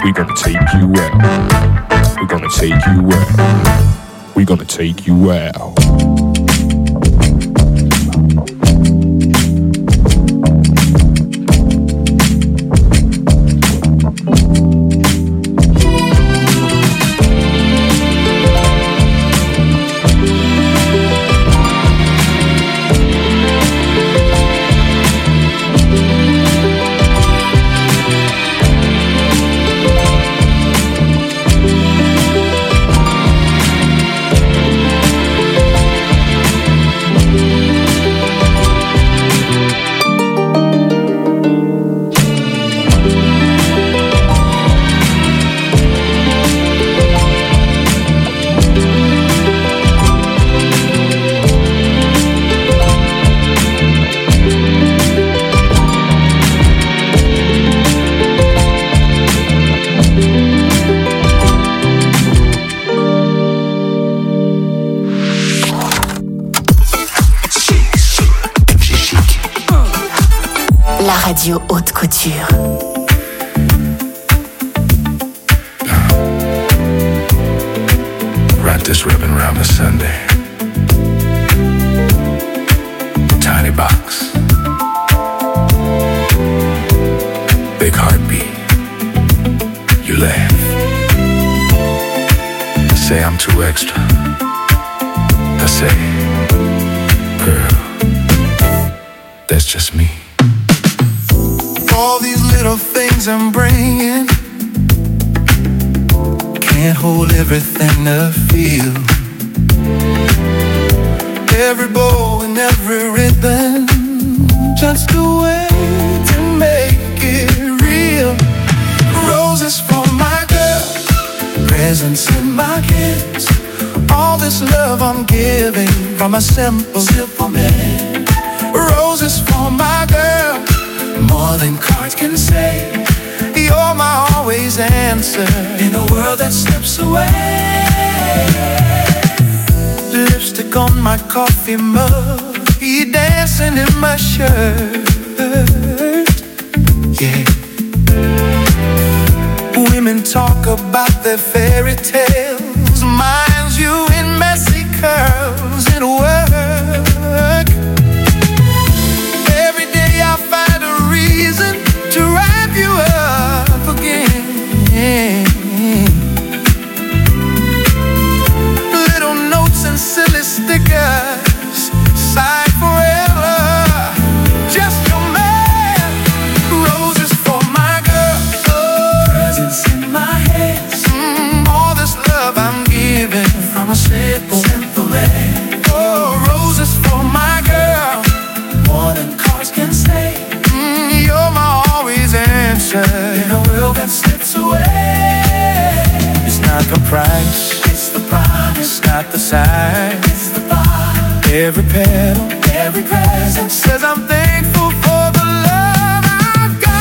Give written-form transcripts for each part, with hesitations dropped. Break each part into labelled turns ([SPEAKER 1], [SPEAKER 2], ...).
[SPEAKER 1] We're gonna take you out. We're gonna take you out. We're gonna take you out.
[SPEAKER 2] Radio Haute Couture.
[SPEAKER 3] Wrap this ribbon around the Sunday. Tiny box. Big heartbeat. You laugh. I say I'm too extra. I say, girl, that's just me.
[SPEAKER 4] All these little things I'm bringing can't hold everything to feel. Every bow and every ribbon, just a way to make it real. Roses for my girl, presents in my kiss. All this love I'm giving from a simple man. Roses for my girl, more than cards can say. You're my always answer in a world that slips away. Lipstick on my coffee mug, he dancing in my shirt. Yeah. Women talk about their fairy tales, mine's you in messy curls and work. Every day I find a reason to wrap you up again. Little notes and silly stickers, sign forever. Just your man. Roses for my girl, presents in my hands. All this love I'm giving from a simple man. Oh, roses for my girl, more than cards can say. You're my always answer in a world that slips away. It's not the price, it's the promise. It's not the size, it's the thought. Every petal, every present says I'm thankful for the love I've got.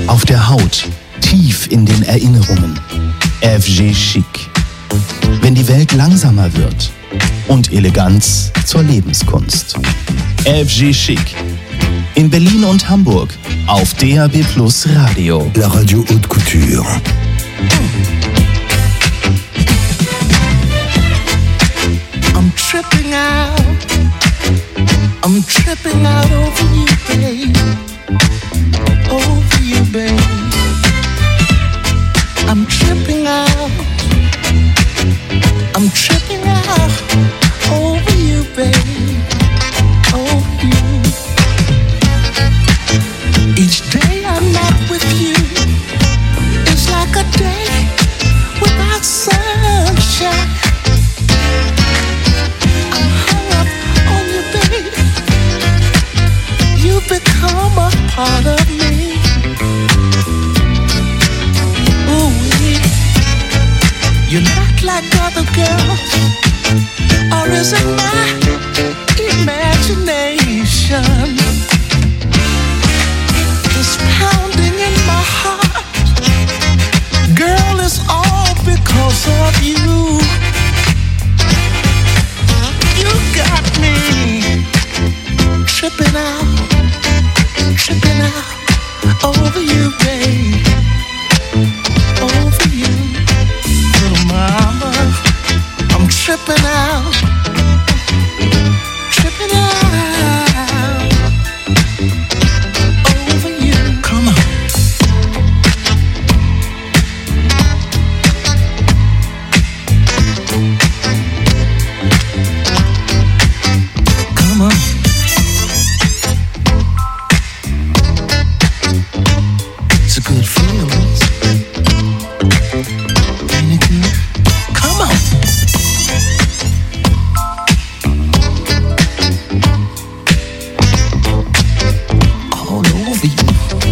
[SPEAKER 5] Auf der Haut, tief in den Erinnerungen. FG Chic. Wenn die Welt langsamer wird und Eleganz zur Lebenskunst. FG Chic. In Berlin und Hamburg auf DAB+ Radio.
[SPEAKER 3] La radio haute couture.
[SPEAKER 4] I'm tripping out over you, babe. Over you, babe. I'm tripping out over you, babe. Over you. Each day I'm not with you, it's like a day without sunshine. I'm hung up on you, babe. You become a part of me. Ooh, you're not like other girls, or is it my imagination? This pounding in my heart, girl, it's all because of you. You got me tripping out over you, babe. Over you, little mama. I'm tripping out over you. Come on. Come on. It's a good feeling. Ain't it good? Come on. All over you.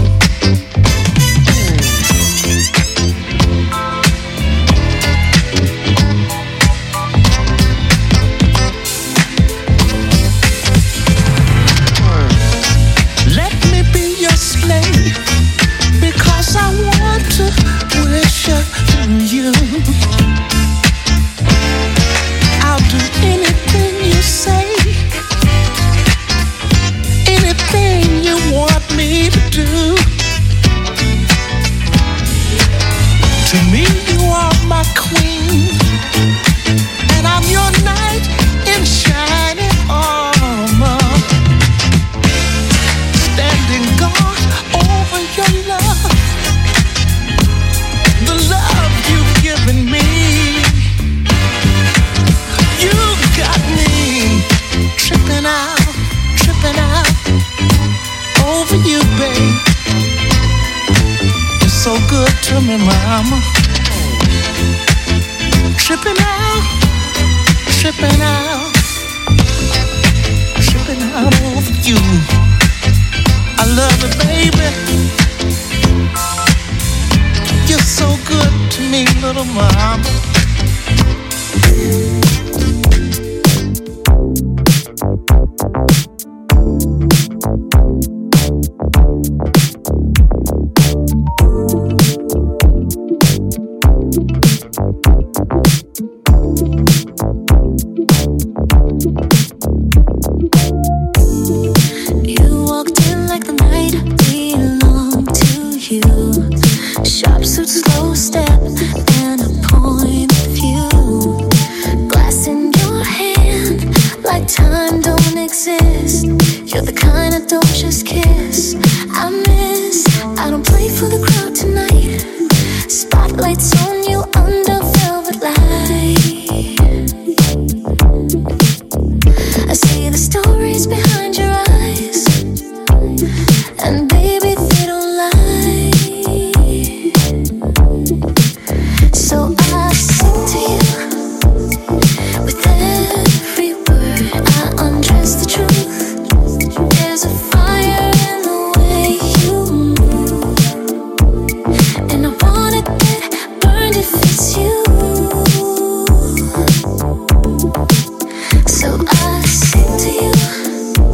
[SPEAKER 4] Let me be your slave, because I want to worship you. I'll do anything you say, anything you want me to do. To me, you are my queen, and I'm your knight in shining armor, standing guard over your love, the love you've given me. You got me tripping out over you, babe. You're so good to me, mama. Tripping out over you. I love it, baby. You're so good to me, little mama.
[SPEAKER 6] You walked in like the night belonged to you. Sharp suit, slow step, and a point of view. Glass in your hand, like time don't exist. You're the kind I don't just kiss. I don't play for the crowd tonight. Spotlights on you under velvet light. I see the stories behind your eyes, and baby, they don't lie. So I sing to you with every word. I undress the truth. There's a fire in the way you move, and I wanna get burned if it's you. So I sing to you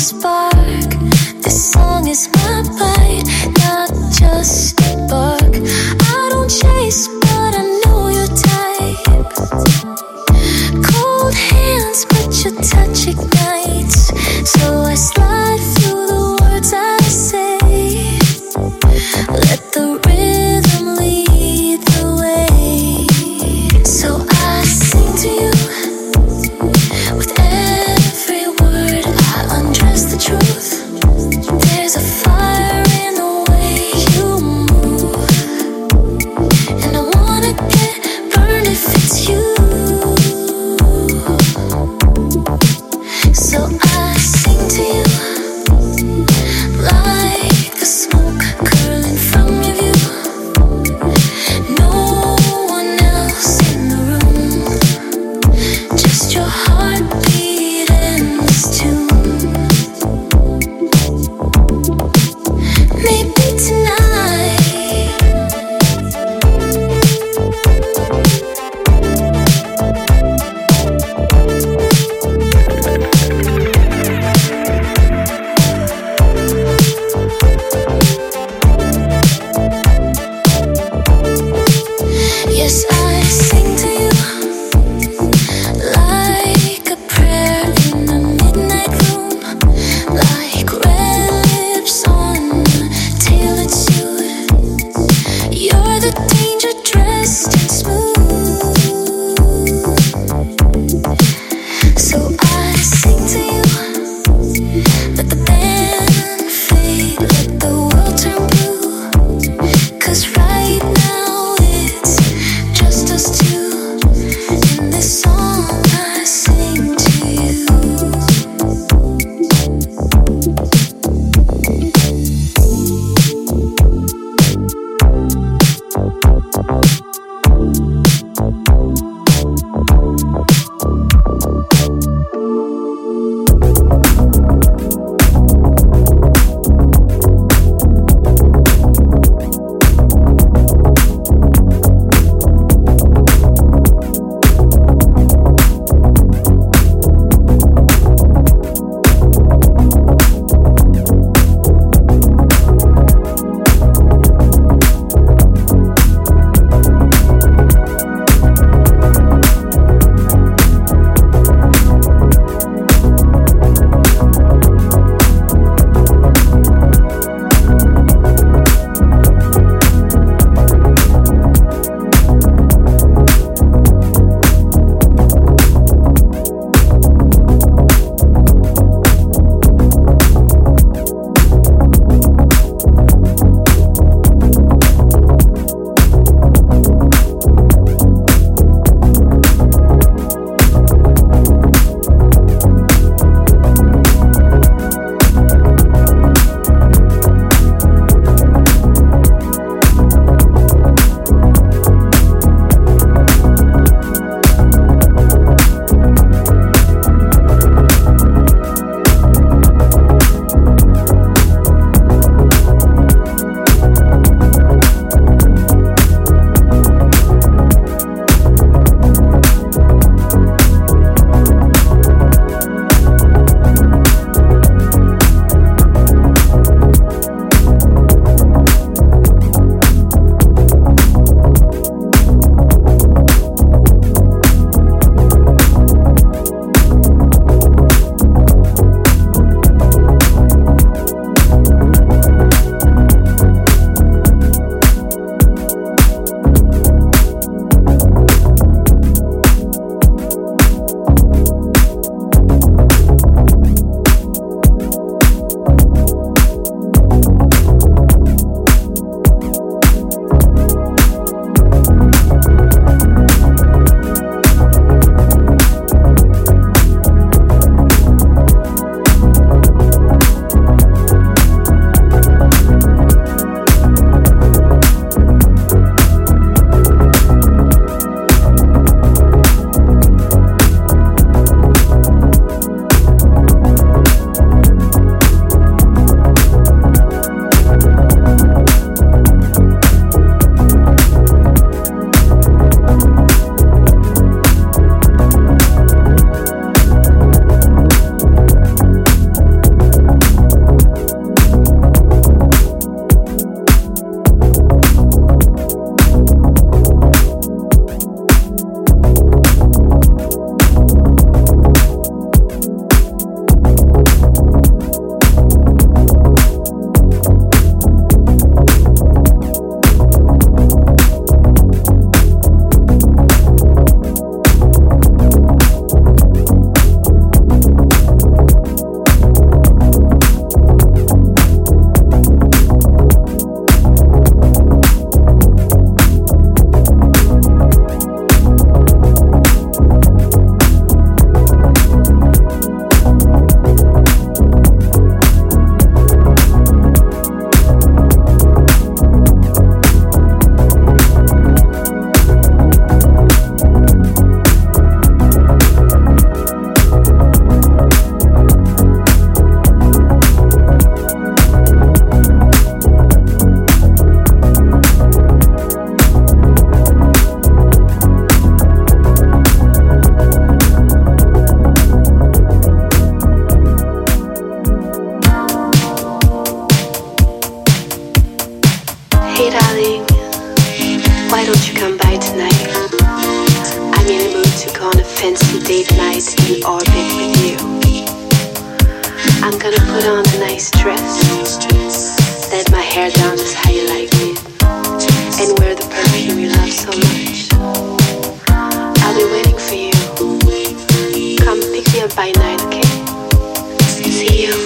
[SPEAKER 6] spark. This song is my bite, not just a bark. I don't chase, but I know your type. Cold hands, but your touch ignites. So I slide through the words I say. Let the rhythm lead the way. So I sing to you with every word. I undress the truth. There's a fire in the way you move, and I wanna get burned if it's you. So I sing to you like the smoke curling from your view. No one else in the room, just your heartbeat and this tune. Maybe tonight yes, I sing to you like
[SPEAKER 7] a bit with you. I'm gonna put on a nice dress, let my hair down just how you like it, and wear the perfume you love so much. I'll be waiting for you. Come pick me up by night, okay? See you.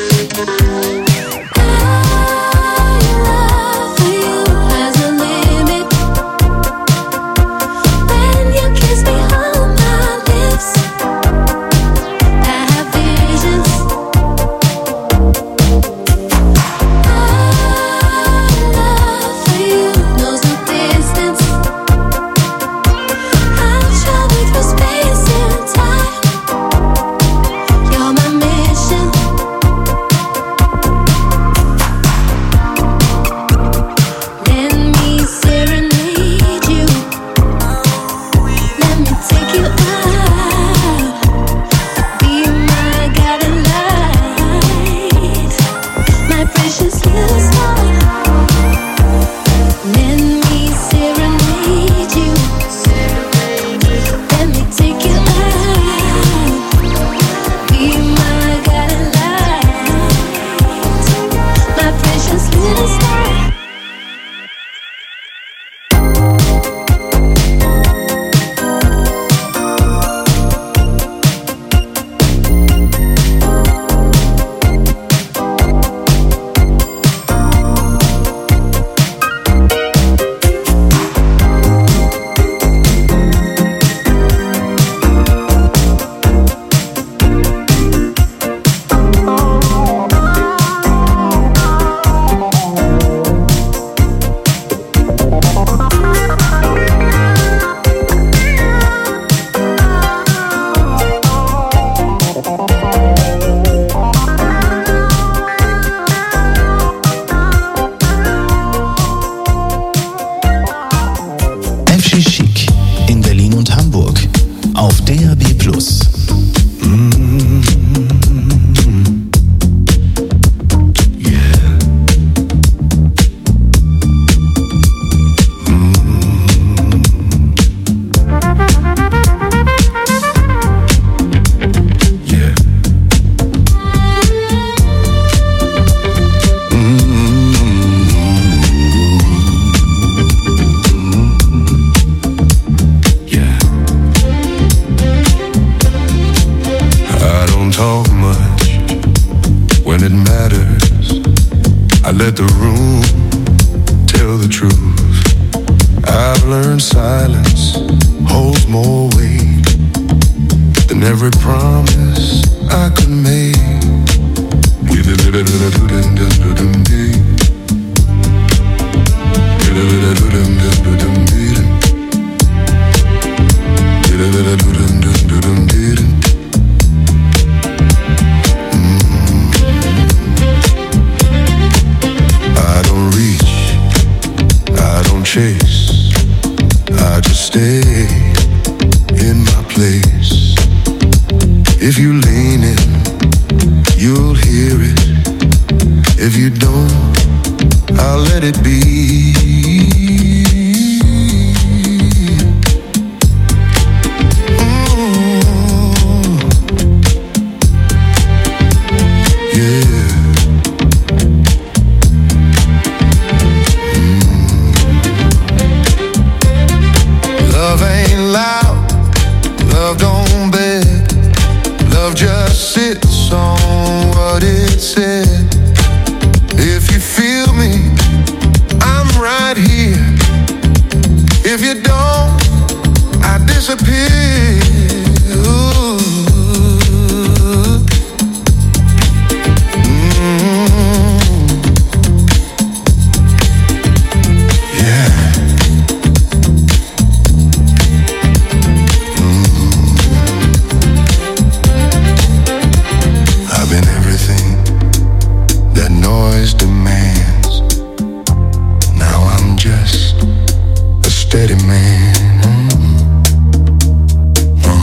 [SPEAKER 8] Steady man.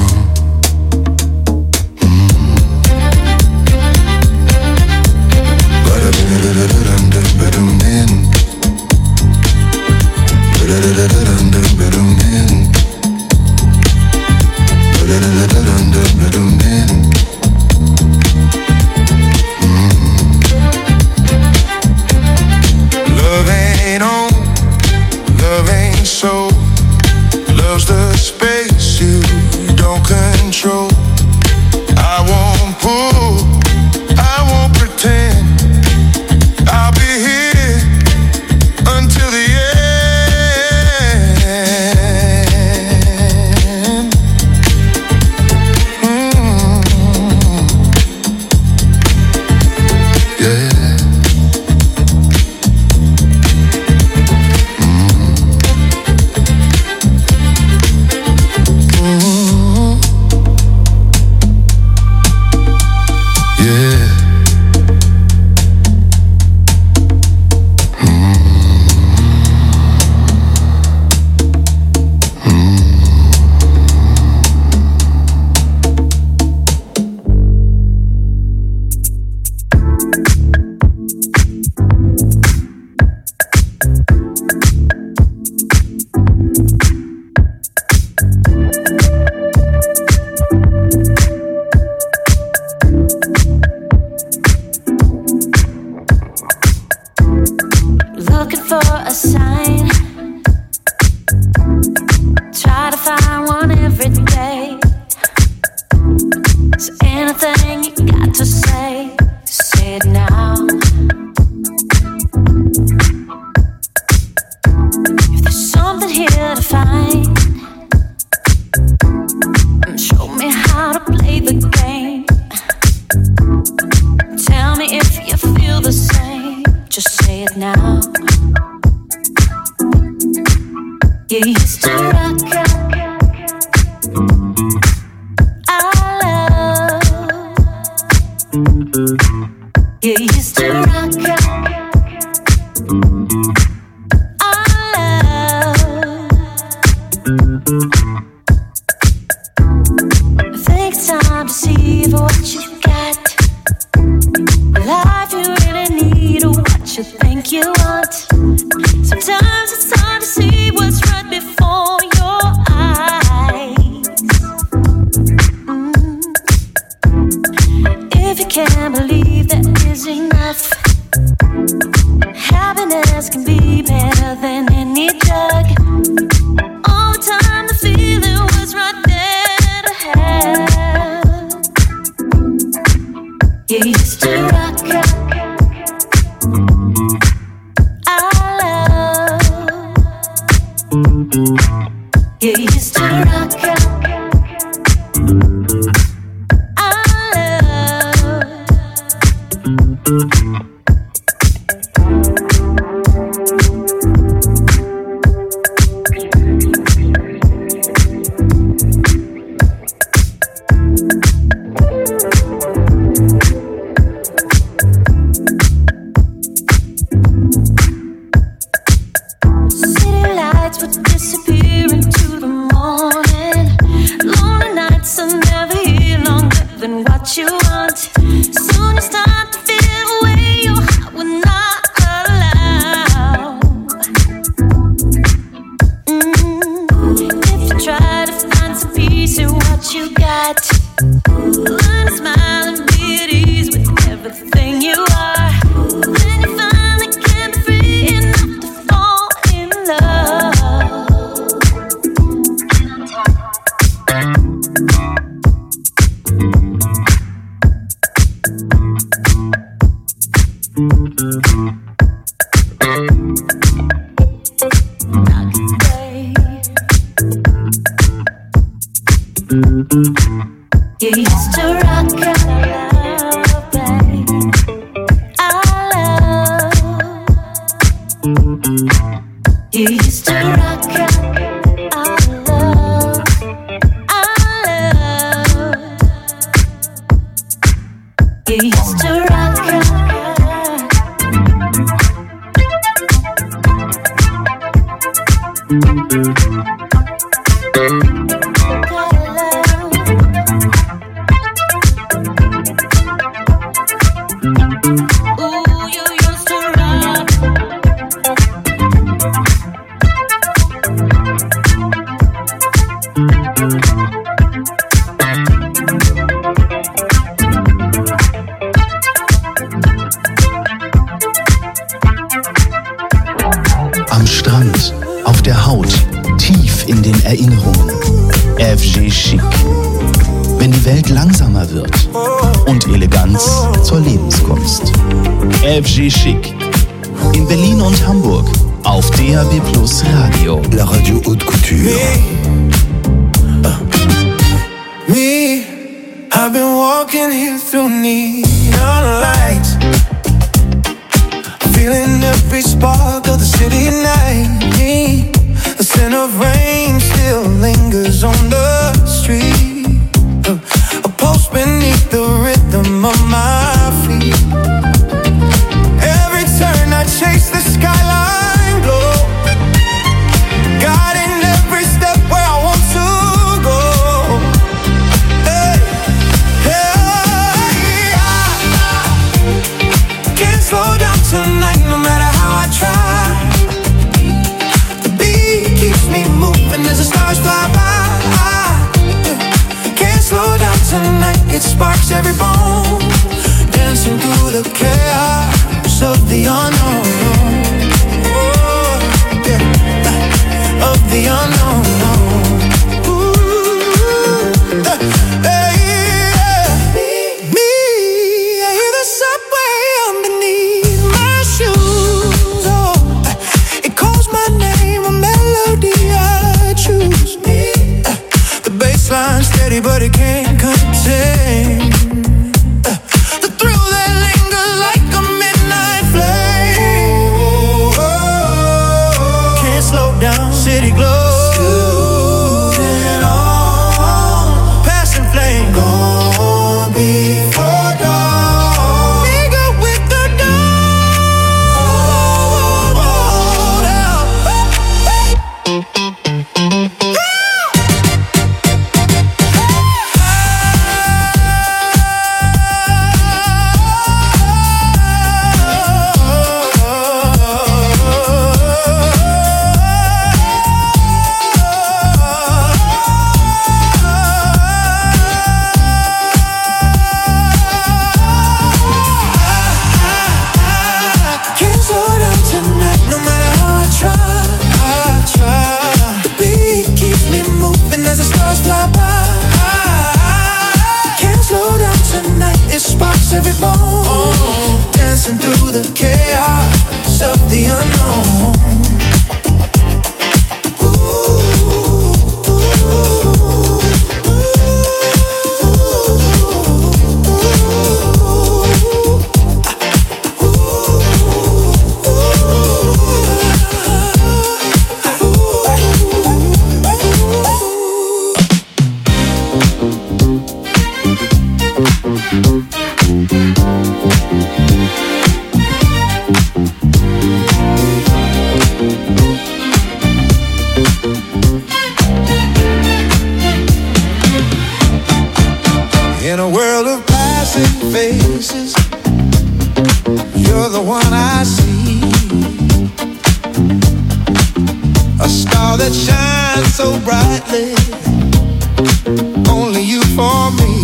[SPEAKER 6] sign. Try to find one every day. So anything you got to say it now. If there's something here to find, show me how to play the game. Tell me if you feel the same. Just say it now. You used to rock our love. You used to rock our love. I think it's time to see for what you got. Life you really need or what you think you want. Sometimes it's hard to see what's right before your eyes. If you can't believe that is enough, happiness can be better than any drug. All the time the feeling was right there to have. You used to rock our love. You used to rock our love. City lights would disappear into the morning. Lonely nights are never here longer than what you want. Soon you start to feel the way your heart will not allow. If you try to find some peace in what you got, learn to smile and be at ease with everything you are. Then you finally can be free enough to fall in love. Rock away. You used to rock our love, babe. Our love. You used to rock our love. Our love. You used to rock our Ooh, you used to rock.
[SPEAKER 5] Am Strand, auf der Haut, tief in den Erinnerungen. FG Chic. Wenn die Welt langsamer wird und Eleganz zur Lebenskunst. FG Chic. In Berlin und Hamburg auf DAB+ Radio.
[SPEAKER 3] La radio haute couture.
[SPEAKER 4] Me, I've been walking here through neon lights, feeling every spark of the city at night. The scent of rain still lingers on the street. A pulse beneath the rhythm of my feet. Every turn I chase the skyline glow, guiding every step where I want to go. Hey, hey, I can't slow down tonight, no matter how I try. The beat keeps me moving as the stars fly by. Can't slow down tonight, it sparks every bone, dancing through the chaos of the unknown. Oh. every bone, dancing through the chaos of the unknown. In a world of passing faces, you're the one I see. A star that shines so brightly, only you for me.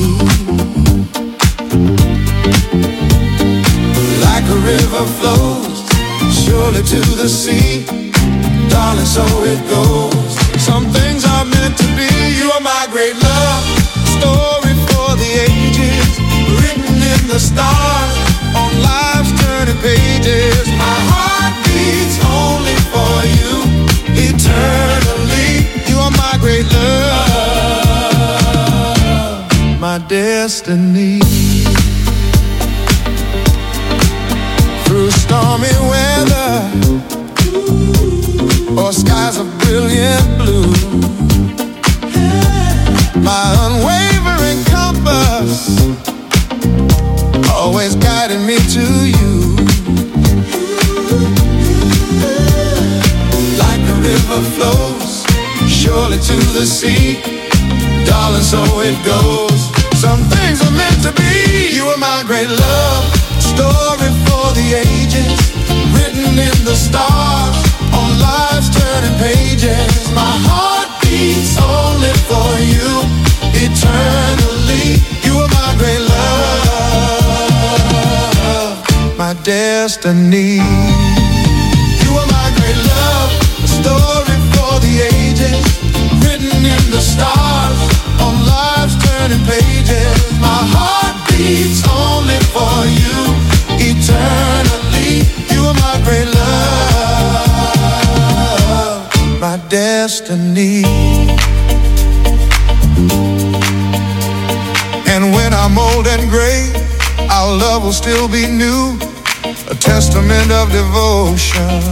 [SPEAKER 4] Like a river flows surely to the sea, darling, so it goes. Some things are meant to be. You are my great love, story for the ages, written in the stars, on life's turning pages. My heart beats only for you, eternally. You are my great love, my destiny. Through stormy weather or skies of brilliant blue, my unwavering compass always guiding me to you. Like a river flows surely to the sea, darling, so it goes. Some things are meant to be. You are my great love, story for the ages, written in the stars, on life's turning pages. My heart beats only for you, eternally. You are my great love, my destiny. You are my great love, a story for the ages, written in the stars, on life's turning pages. My heart beats only for you, eternally. You are my great love, my destiny. And when I'm old and gray, our love will still be new, a testament of devotion,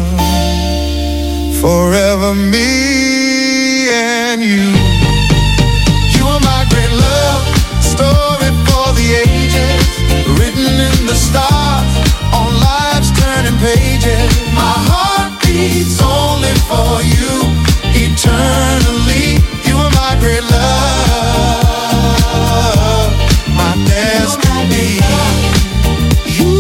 [SPEAKER 4] forever me and you. You are my great love, story for the ages, written in the stars, on life's turning pages. My heart beats only for you, eternally. You are my great love, my destiny. You,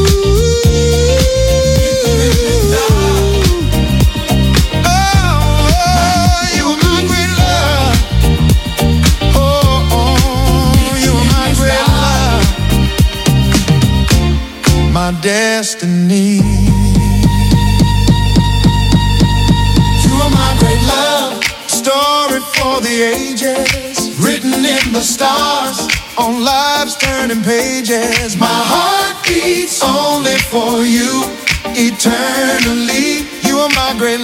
[SPEAKER 4] oh, you are my great love. Oh, you are my great love, my destiny. You are my great love, story for the ages, written in the stars, on life's turning pages. My heart beats only for you, eternally. You are my great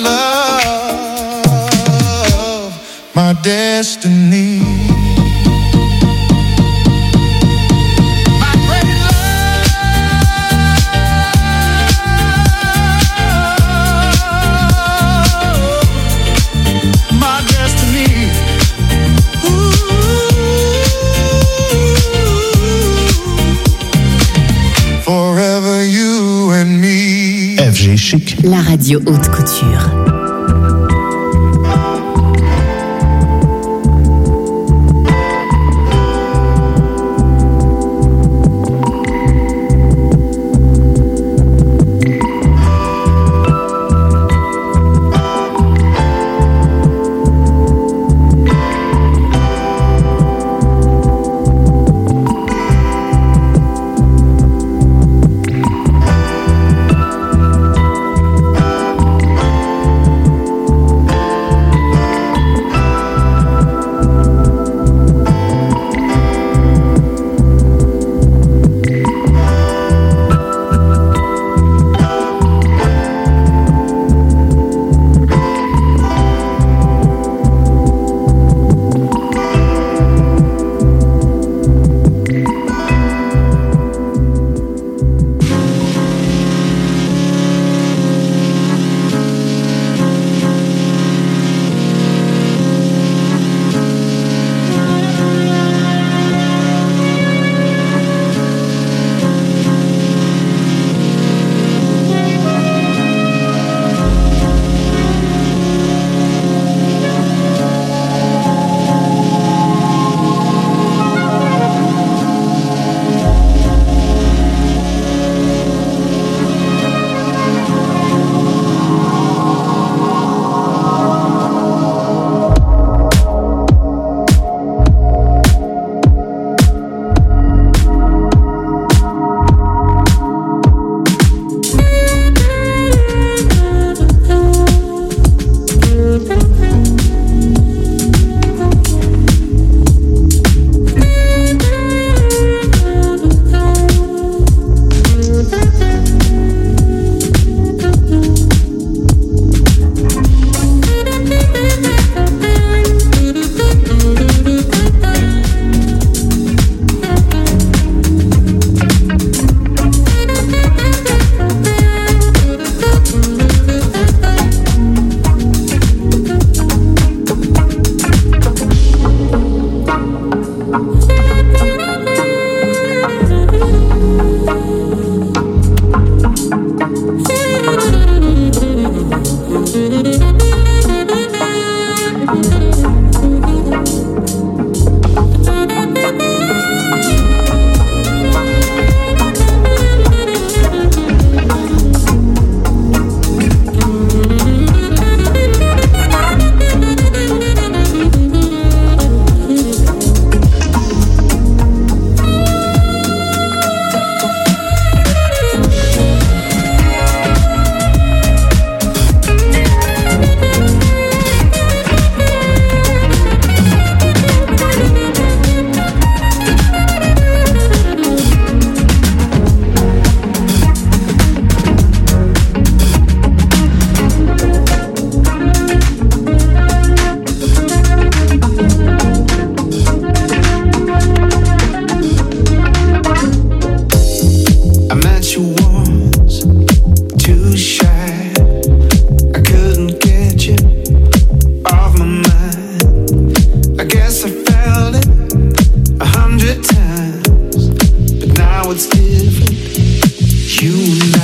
[SPEAKER 4] love, my destiny.
[SPEAKER 5] FG Chic,
[SPEAKER 2] la radio haute couture.
[SPEAKER 4] now it's different. You and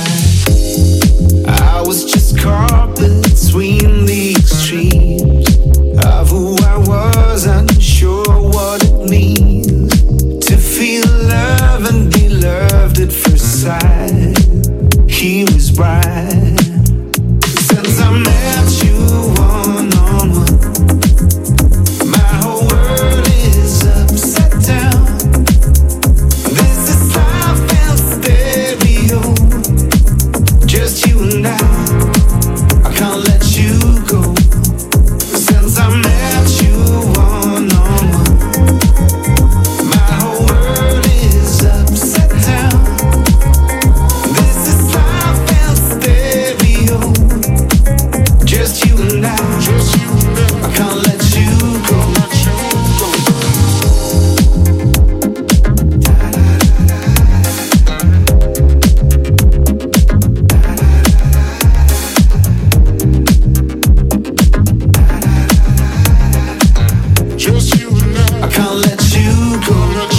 [SPEAKER 4] I was just caught between the extremes of who I was, unsure what it means to feel love and be loved at first sight. He was right. Since I met you one-on-one, my whole world is upside down. This is life and stereo, just you and I can't let you go. Since I met you one-on-one, my whole world is upside down. This is life and stereo, just you and I can't let you go. Just you and I can't let you go.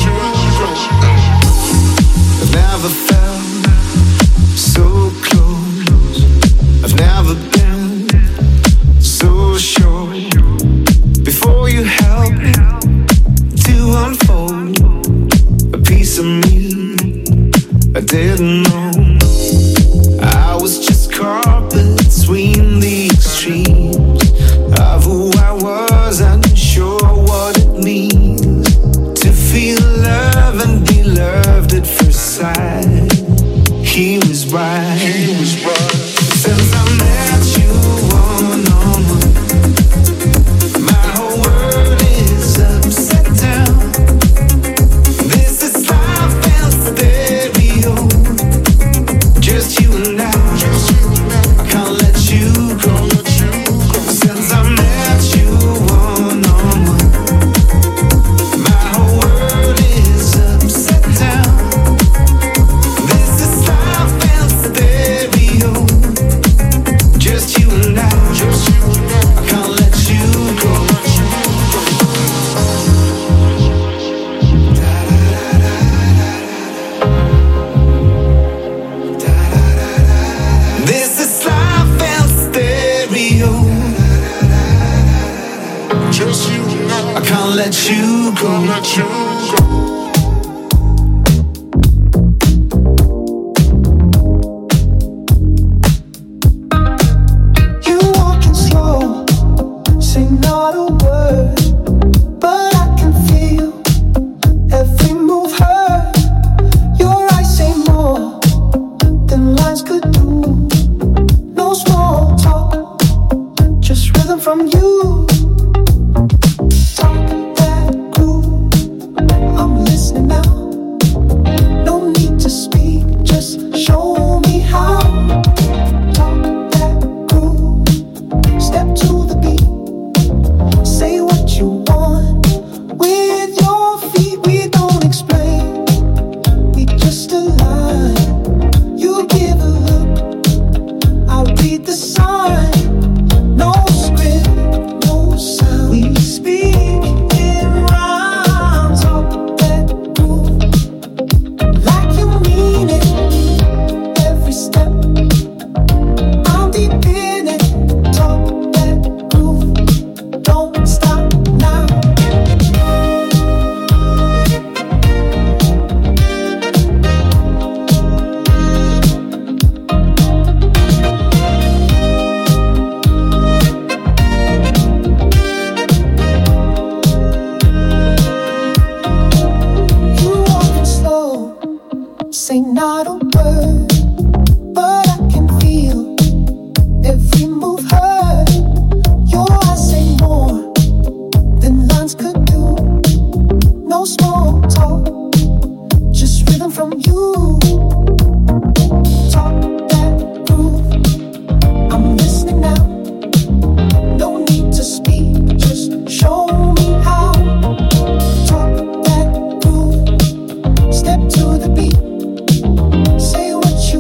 [SPEAKER 4] I've never felt so close. I've never been so sure. Before you help me to unfold a piece of me I didn't know. I was just caught between the extremes of who I was, unsure what it means to feel love and be loved at first sight. He was right. Since I met you one-on-one, my whole world is upside down. This is life and stereo, just you and I can't let you go. Since I met you one-on-one, my whole world is upside down. This is life and stereo, just you and I can't let you go. This is life and stereo, just you and I can't let you go. You walking slow, say not a word, but I can feel every move hurt. Your eyes say more than lines could do. No small talk, just rhythm from you. Talk that groove, I'm listening now. No need to speak, just show me how. Talk that groove, step to the beat. Say what you want with your feet. We don't explain, we just align. You give a look, I read the sign. No script, no sound. We speak in rhymes. Talk that groove, like you mean it. Every step, I'm deep in it. Talk that groove, don't stop now. You walking slow, say not a word, but I can feel every move hurt. Your eyes say more than lines could do. No small talk, just rhythm from you. Talk that groove, I'm listening now. No need to speak, just show me how. Talk that groove, step to the beat. Say what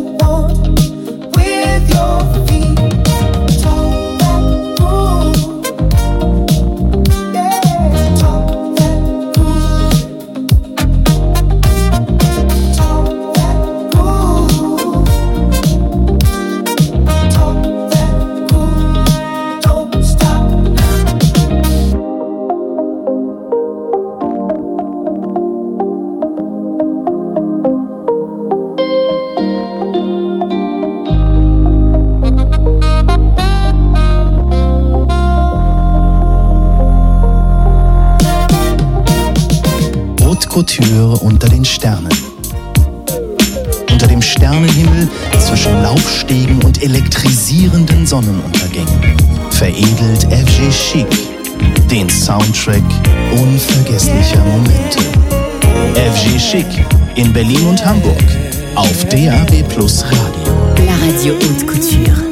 [SPEAKER 5] Couture unter den Sternen. Unter dem Sternenhimmel zwischen Laufstegen und elektrisierenden Sonnenuntergängen veredelt FG Chic den Soundtrack unvergesslicher Momente. FG Chic in Berlin und Hamburg auf DAB+ Radio.
[SPEAKER 2] La radio haute couture.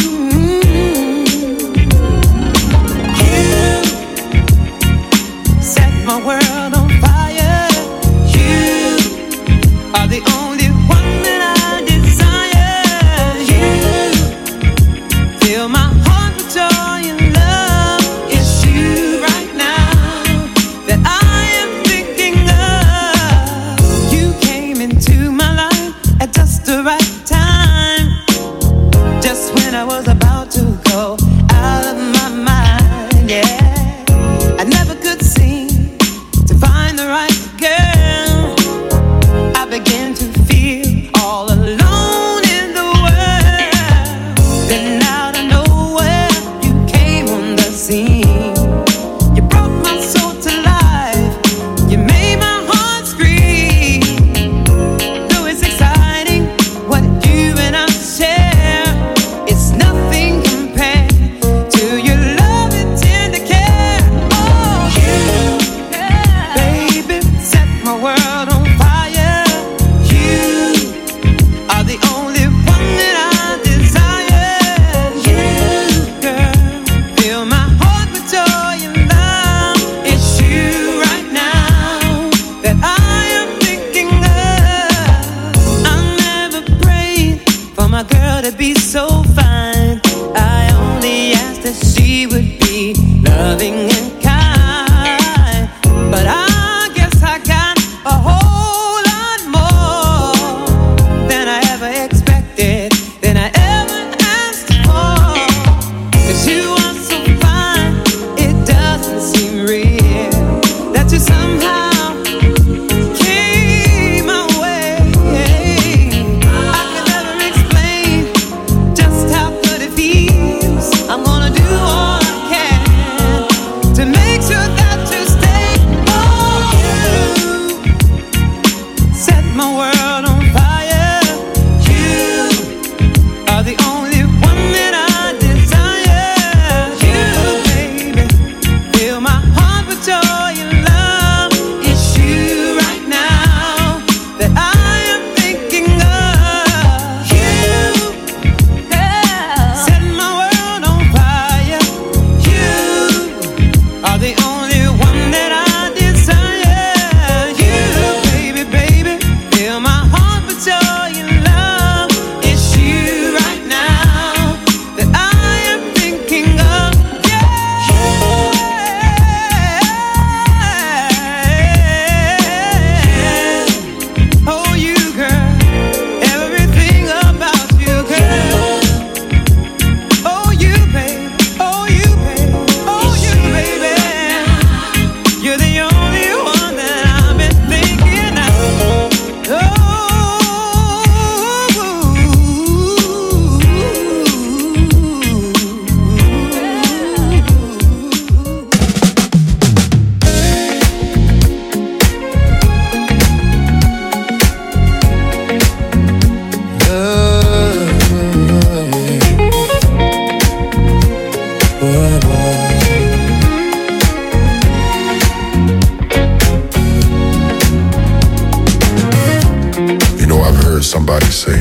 [SPEAKER 3] somebody say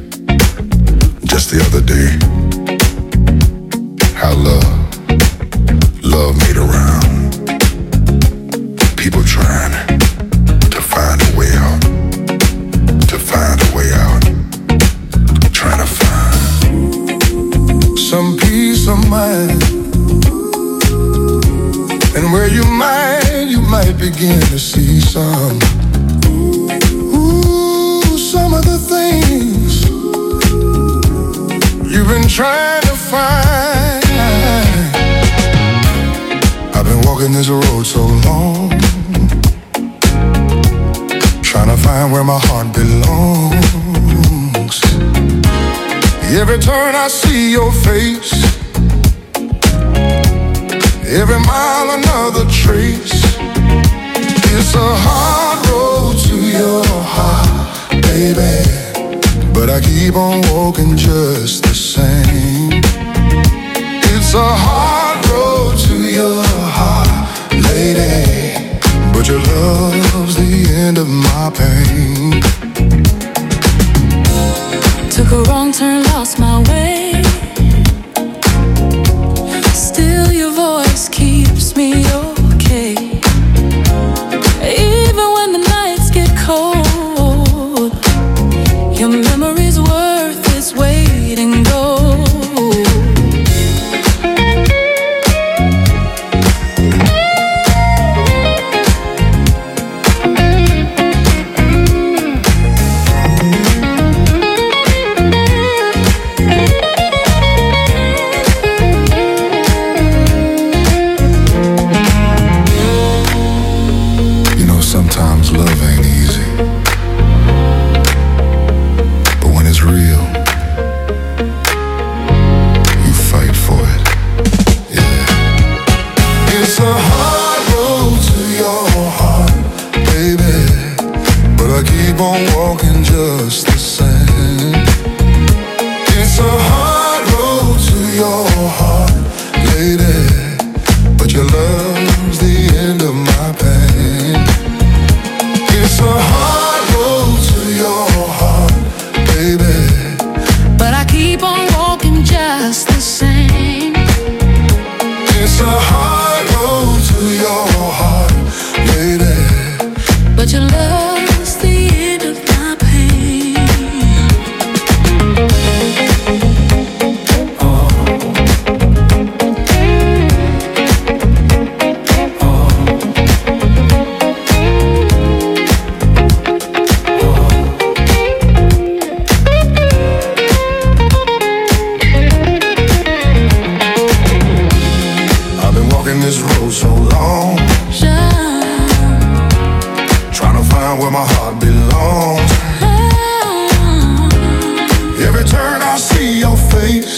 [SPEAKER 3] just the other day how love made around. People trying to find a way out, trying to find some peace of mind. And where you might begin to see some of the things you've been trying to find. I've been walking this road so long, trying to find where my heart belongs. Every turn I see your face, every mile another trace. It's a hard road to your heart, baby, but I keep on walking just the same. It's a hard road to your heart, lady, but your love's the end of my pain.
[SPEAKER 6] Took a wrong turn, lost my way. Still your voice keeps me okay. Even when the nights get cold, your memory's worth its weight in gold.
[SPEAKER 3] Sometimes love ain't easy, but when it's real, you fight for it. Yeah. It's a hard road to your heart, baby, but I keep on walking just the same. It's a hard road to your heart, lady, but your love's the end of my pain. It's a hard road to your heart, baby,
[SPEAKER 6] but I keep on walking just the same.
[SPEAKER 3] It's a hard road to your heart, lady,
[SPEAKER 6] but your love's the end of my pain.
[SPEAKER 3] This road so long, trying to find where my heart belongs. Every turn I see your face,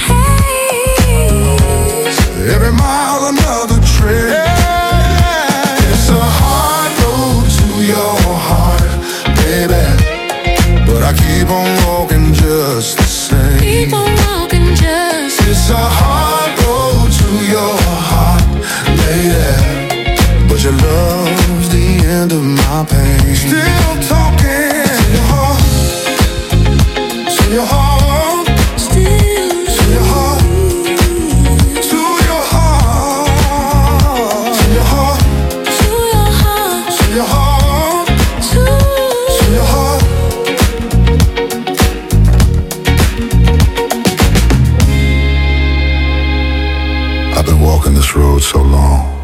[SPEAKER 3] every mile another trip. It's a hard road to your heart, baby, but I keep on walking just the same.
[SPEAKER 6] Keep on walking just.
[SPEAKER 3] It's a hard road to your heart, lady, but your love's the end of my pain. Still talking to your heart, to your heart,
[SPEAKER 6] Still
[SPEAKER 3] to your heart, to your heart, to your heart,
[SPEAKER 6] to your heart,
[SPEAKER 3] to your heart, to your heart. I've been walking this road so long,